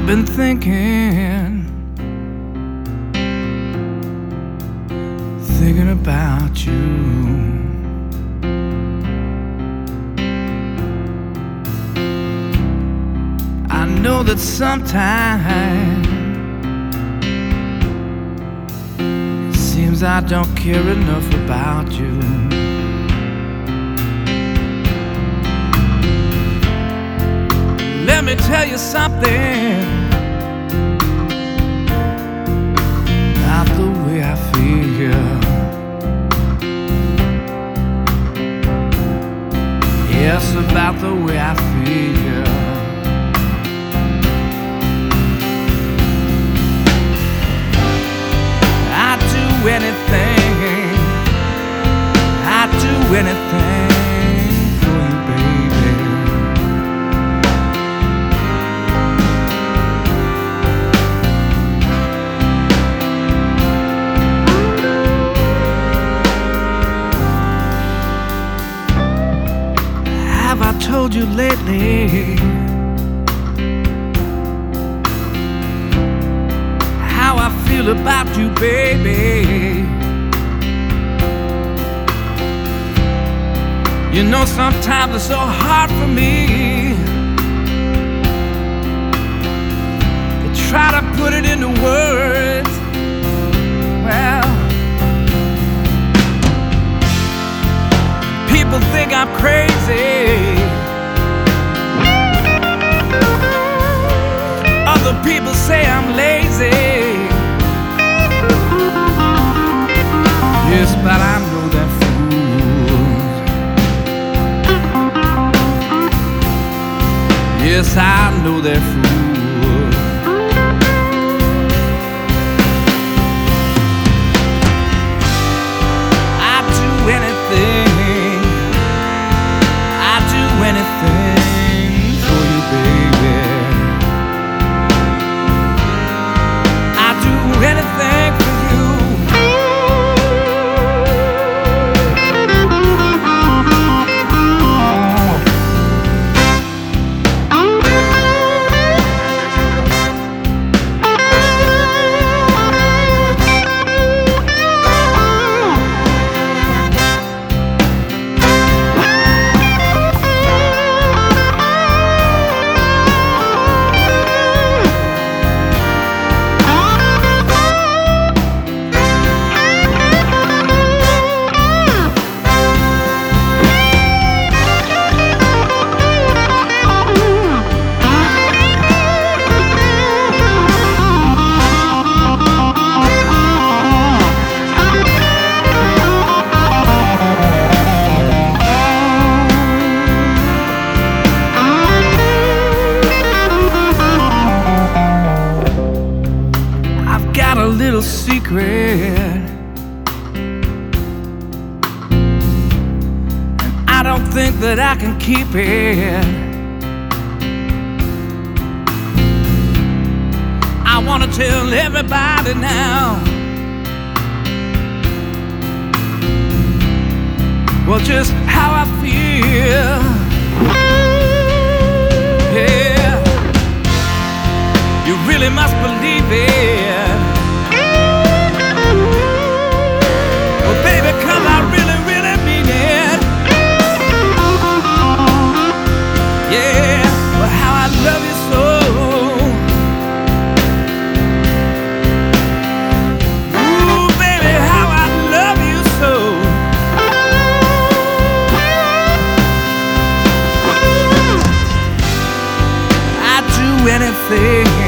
I've been thinking about you. I know that sometimes it seems I don't care enough about you. Let me tell you something about the way I feel. Yes, about the way I feel. I'd do anything, I'd do anything for you, baby. Have I told you lately how I feel about you, baby? You know, sometimes it's so hard for me to try to put it into words. Well, people think I'm crazy. Other people say I'm lazy. Yes, but I know they're fools. Yes, I know they're fools. I'd do anything, I'd do anything for you, baby. I'd do anything for you. A little secret, and I don't think that I can keep it. I want to tell everybody now, well, just how I feel. Yeah, you really must believe it. Well, baby, 'cause I really, really mean it. Yeah, well, how I love you so. Ooh, baby, how I love you so. I'd do anything.